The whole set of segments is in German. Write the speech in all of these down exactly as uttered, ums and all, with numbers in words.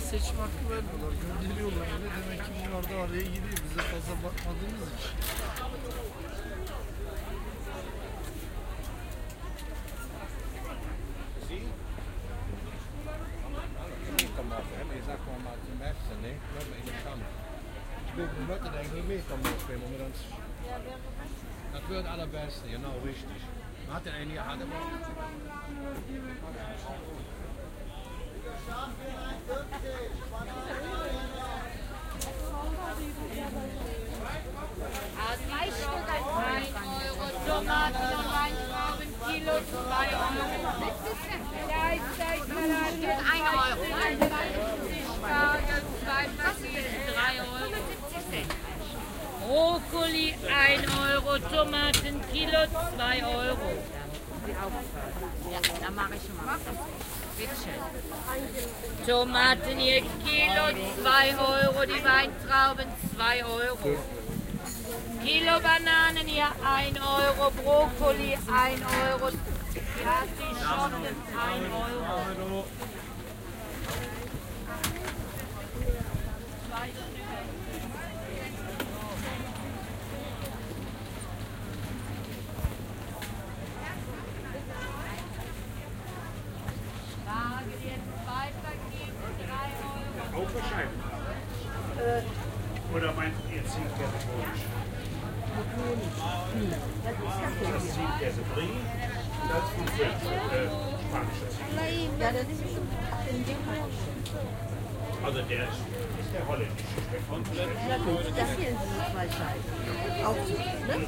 seçim hakkı vermiyorlar. Gönderiyorlar öyle. Demek ki bunlar da araya giriyor. Bize fazla bakmadığımız için. We moeten denk ik niet meer kan spelen, maar dan... Dat wordt het allerbeste, genau richtig. Man hat den einen hier hat aber... Drei Stück, ein Euro, Tomaten und Weintrauben, Kilo, zwei Euro. Ja, ich zeig mal an, ein Euro. Spargel, zwei Passieren, drei Euro. Brokkoli, ein Euro, Tomaten, Kilo, zwei Euro. Ja, dann mache ich schon mal. Bitte schön. Tomaten hier, Kilo, zwei Euro, die Weintrauben, zwei Euro. Kilo Bananen hier, ein Euro, Brokkoli, ein Euro, ja, die Schotten, ein Euro. Zwei Spargel jetzt zwei Pakete, drei Euro. Auch wahrscheinlich. Äh. Oder meint ihr Zinkkäsebräuch? Das Zinkkäsebrie, das ist äh, spanischer Zinkkäse. Ja, das ist in dem Fall auch schon. Also der ist, ist der holländische. Der komplett. Ja gut, das hier sind die zwei Scheiben. Auch so, ne?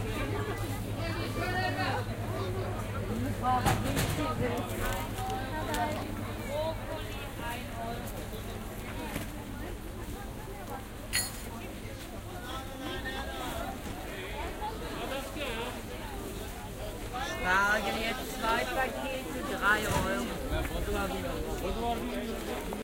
Spargel jetzt zwei Pakete, drei Euro.